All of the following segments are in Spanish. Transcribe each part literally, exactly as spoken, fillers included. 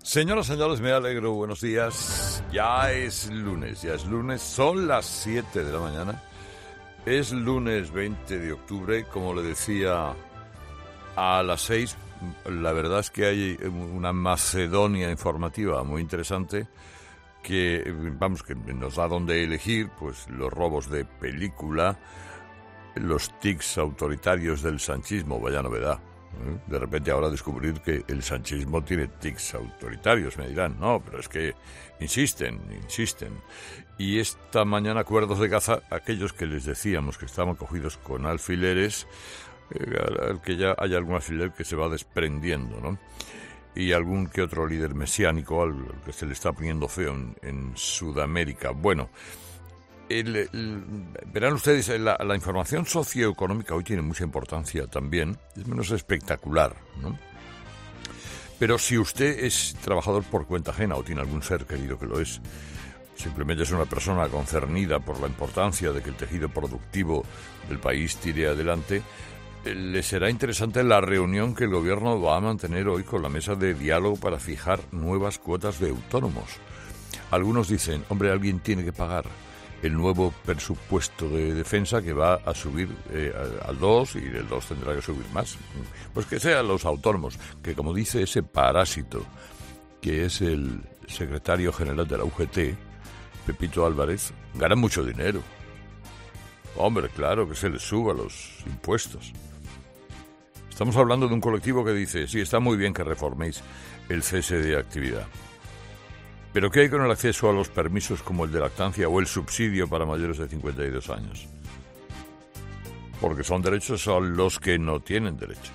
Señoras y señores, me alegro, buenos días. Ya es lunes, ya es lunes, son las siete de la mañana. Es lunes veinte de octubre, como le decía, a las seis. La verdad es que hay una Macedonia informativa muy interesante que, vamos, que nos da donde elegir, pues los robos de película, los tics autoritarios del sanchismo, vaya novedad. De repente ahora descubrir que el sanchismo tiene tics autoritarios, me dirán, no, pero es que insisten, insisten. Y esta mañana Cuerdos de Gaza, aquellos que les decíamos que estaban cogidos con alfileres, eh, al que ya hay algún alfiler que se va desprendiendo, ¿no? Y algún que otro líder mesiánico al, al que se le está poniendo feo en, en Sudamérica. Bueno, el, el, verán ustedes, la, la información socioeconómica hoy tiene mucha importancia también, es menos espectacular, ¿no? Pero si usted es trabajador por cuenta ajena o tiene algún ser querido que lo es, simplemente es una persona concernida por la importancia de que el tejido productivo del país tire adelante, le será interesante la reunión que el gobierno va a mantener hoy con la mesa de diálogo para fijar nuevas cuotas de autónomos. Algunos dicen, hombre, alguien tiene que pagar el nuevo presupuesto de defensa que va a subir eh, al dos, y el dos tendrá que subir más. Pues que sean los autónomos, que como dice ese parásito, que es el secretario general de la U G T, Pepito Álvarez, ganan mucho dinero. Hombre, claro, que se les suba los impuestos. Estamos hablando de un colectivo que dice, sí, está muy bien que reforméis el cese de actividad, pero ¿qué hay con el acceso a los permisos como el de lactancia o el subsidio para mayores de cincuenta y dos años? Porque son derechos a los que no tienen derecho.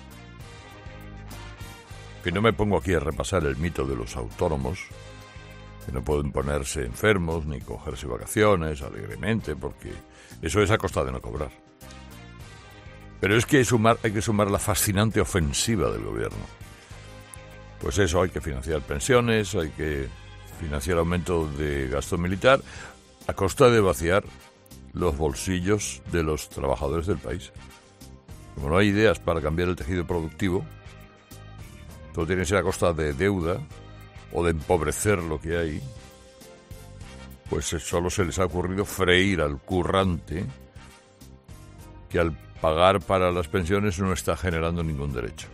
Que no me pongo aquí a repasar el mito de los autónomos, que no pueden ponerse enfermos ni cogerse vacaciones alegremente, porque eso es a costa de no cobrar. Pero es que hay, sumar, hay que sumar la fascinante ofensiva del gobierno. Pues eso, hay que financiar pensiones, hay que financiar aumento de gasto militar a costa de vaciar los bolsillos de los trabajadores del país. Como no hay ideas para cambiar el tejido productivo, todo tiene que ser a costa de deuda o de empobrecer lo que hay, pues solo se les ha ocurrido freír al currante que al pagar para las pensiones no está generando ningún derecho.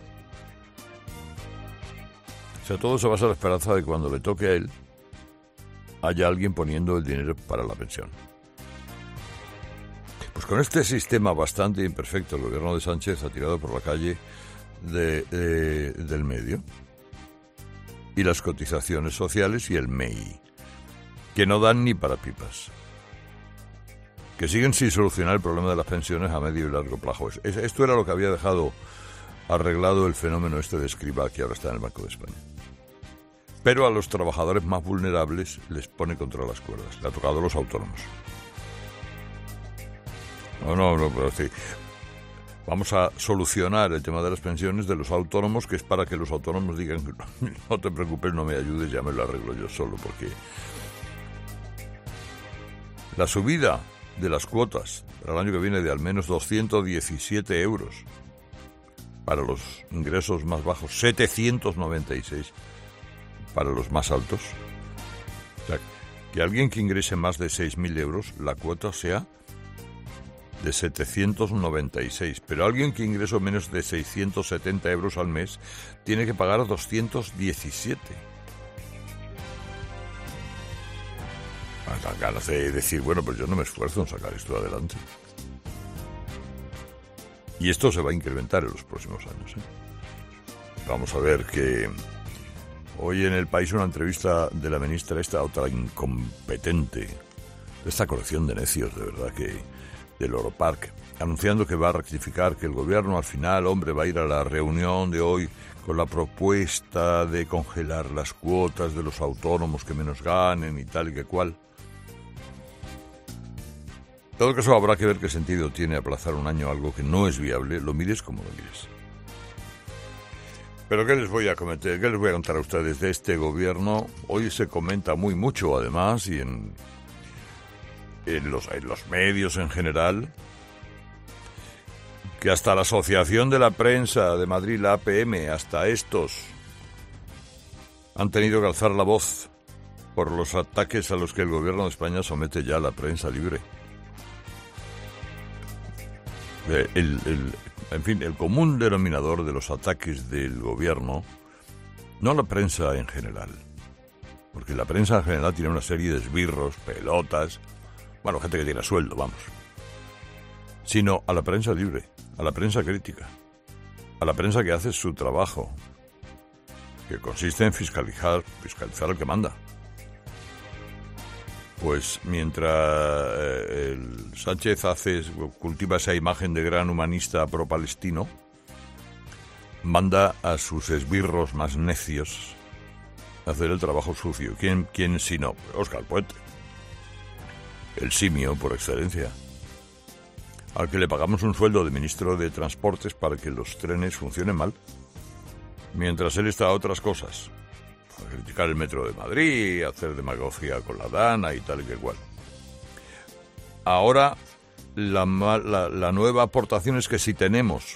O sea, todo se basa en la esperanza de que cuando le toque a él haya alguien poniendo el dinero para la pensión. Pues con este sistema bastante imperfecto, el gobierno de Sánchez ha tirado por la calle de, de, del medio y las cotizaciones sociales y el M E I, que no dan ni para pipas, que siguen sin solucionar el problema de las pensiones a medio y largo plazo. Esto era lo que había dejado arreglado el fenómeno este de Escribá, que ahora está en el Banco de España. Pero a los trabajadores más vulnerables les pone contra las cuerdas. Le ha tocado a los autónomos. No, no, no, pero sí. Vamos a solucionar el tema de las pensiones de los autónomos, que es para que los autónomos digan, no te preocupes, no me ayudes, ya me lo arreglo yo solo, porque la subida de las cuotas para el año que viene de al menos doscientos diecisiete euros para los ingresos más bajos, setecientos noventa y seis para los más altos. O sea, que alguien que ingrese más de seis mil euros, la cuota sea de setecientos noventa y seis, pero alguien que ingrese menos de seiscientos setenta euros al mes tiene que pagar doscientos diecisiete. Dan ganas de decir, bueno, pues yo no me esfuerzo en sacar esto adelante. Y esto se va a incrementar en los próximos años, ¿eh? Vamos a ver que hoy en El País una entrevista de la ministra, esta otra incompetente, de esta colección de necios, de verdad, que del Oropark, anunciando que va a rectificar, que el gobierno al final, hombre, va a ir a la reunión de hoy con la propuesta de congelar las cuotas de los autónomos que menos ganen y tal y que cual. En todo caso, habrá que ver qué sentido tiene aplazar un año algo que no es viable, lo mires como lo mires. Pero ¿qué les voy a comentar? ¿Qué les voy a contar a ustedes de este gobierno? Hoy se comenta muy mucho, además, y en, en, los, en los medios en general, que hasta la Asociación de la Prensa de Madrid, la A P M, hasta estos han tenido que alzar la voz por los ataques a los que el gobierno de España somete ya a la prensa libre. El, el, en fin, el común denominador de los ataques del gobierno, no la prensa en general, porque la prensa en general tiene una serie de esbirros, pelotas, bueno, gente que tiene sueldo, vamos, sino a la prensa libre, a la prensa crítica, a la prensa que hace su trabajo, que consiste en fiscalizar, fiscalizar al que manda. Pues mientras eh, el Sánchez hace, cultiva esa imagen de gran humanista pro-palestino, manda a sus esbirros más necios a hacer el trabajo sucio. ¿Quién, quién si no? Óscar Puente, el simio por excelencia, al que le pagamos un sueldo de ministro de Transportes para que los trenes funcionen mal, mientras él está a otras cosas. A criticar el metro de Madrid, a hacer demagogia con la Dana y tal y que igual. Ahora, la, la, la nueva aportación es que si tenemos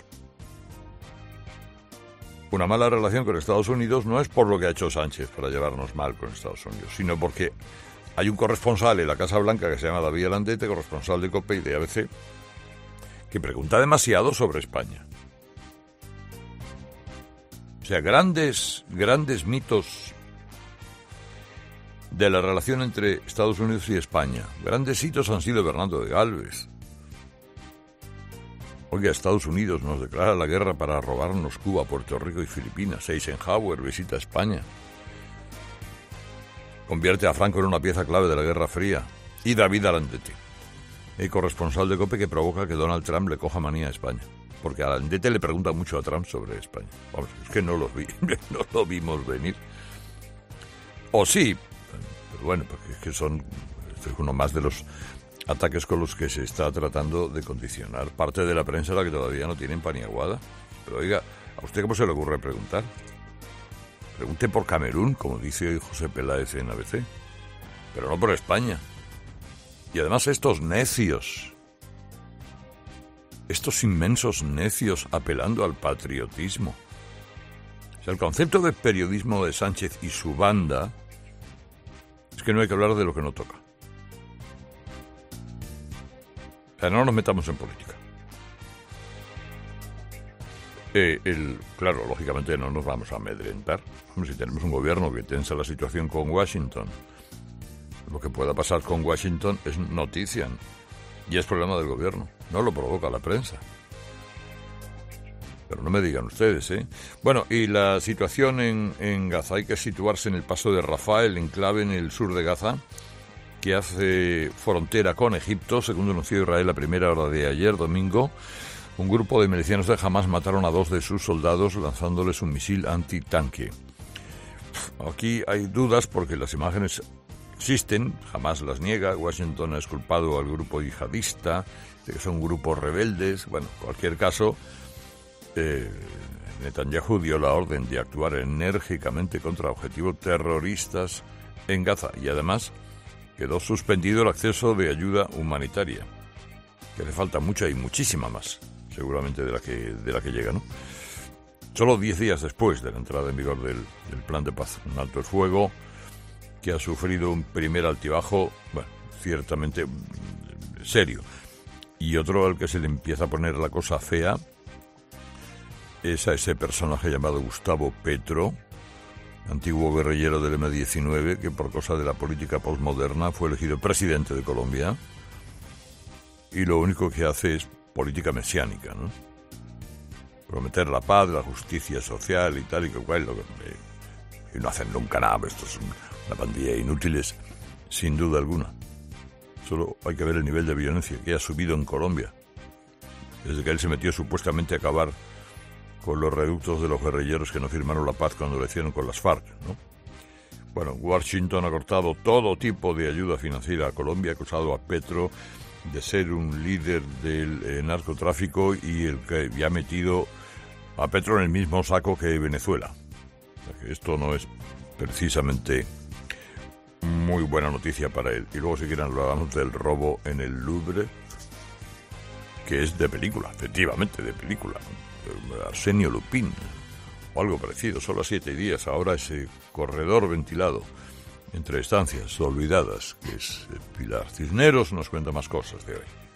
una mala relación con Estados Unidos, no es por lo que ha hecho Sánchez para llevarnos mal con Estados Unidos, sino porque hay un corresponsal en la Casa Blanca que se llama David Alandete, corresponsal de COPE y de A B C, que pregunta demasiado sobre España. O sea, grandes, grandes mitos de la relación entre Estados Unidos y España. Grandes hitos han sido Bernardo de Gálvez. Oiga, Estados Unidos nos declara la guerra para robarnos Cuba, Puerto Rico y Filipinas. Eisenhower visita España. Convierte a Franco en una pieza clave de la Guerra Fría. Y David Alandete, el corresponsal de COPE, que provoca que Donald Trump le coja manía a España. Porque a Alandete le pregunta mucho a Trump sobre España. Vamos, es que no lo vi, no lo vimos venir. O sí, pero bueno, porque es que son, este es uno más de los ataques con los que se está tratando de condicionar parte de la prensa, la que todavía no tiene paniaguada. Pero oiga, ¿a usted cómo se le ocurre preguntar? Pregunte por Camerún, como dice hoy José Peláez en A B C, pero no por España. Y además estos necios, estos inmensos necios apelando al patriotismo. O sea, el concepto de periodismo de Sánchez y su banda es que no hay que hablar de lo que no toca. O sea, no nos metamos en política. Eh, el, claro, lógicamente no nos vamos a amedrentar. Si tenemos un gobierno que tensa la situación con Washington, lo que pueda pasar con Washington es noticia y es problema del gobierno, no lo provoca la prensa. Pero no me digan ustedes, ¿eh? Bueno, y la situación en, en Gaza, hay que situarse en el paso de Rafah, el enclave en el sur de Gaza, que hace frontera con Egipto. Según denunció Israel a primera hora de ayer, domingo, un grupo de milicianos de Hamás mataron a dos de sus soldados lanzándoles un misil antitanque. Aquí hay dudas porque las imágenes existen, jamás las niega. Washington ha exculpado al grupo yihadista, de que son grupos rebeldes. Bueno, en cualquier caso, eh, Netanyahu dio la orden de actuar enérgicamente contra objetivos terroristas en Gaza y además quedó suspendido el acceso de ayuda humanitaria, que le falta mucha y muchísima más, seguramente de la que, de la que llega, ¿no? Solo diez días después de la entrada en vigor del, del plan de paz, un alto el fuego que ha sufrido un primer altibajo, bueno, ciertamente serio, y otro al que se le empieza a poner la cosa fea es a ese personaje llamado Gustavo Petro, antiguo guerrillero del eme diecinueve, que por cosa de la política postmoderna fue elegido presidente de Colombia y lo único que hace es política mesiánica, ¿no? Prometer la paz, la justicia social y tal y que cual, lo que, eh, y no hacen nunca nada. Esto es una pandilla de inútiles, sin duda alguna. Solo hay que ver el nivel de violencia que ha subido en Colombia desde que él se metió supuestamente a acabar con los reductos de los guerrilleros que no firmaron la paz cuando lo hicieron con las FARC, ¿no? Bueno, Washington ha cortado todo tipo de ayuda financiera a Colombia, ha acusado a Petro de ser un líder del eh, narcotráfico y el que ya ha metido a Petro en el mismo saco que Venezuela. O sea que esto no es precisamente muy buena noticia para él. Y luego, si quieren, hablamos del robo en el Louvre, que es de película, efectivamente, de película. Arsenio Lupin, o algo parecido, solo siete días. Ahora ese corredor ventilado entre estancias olvidadas, que es Pilar Cisneros, nos cuenta más cosas de hoy.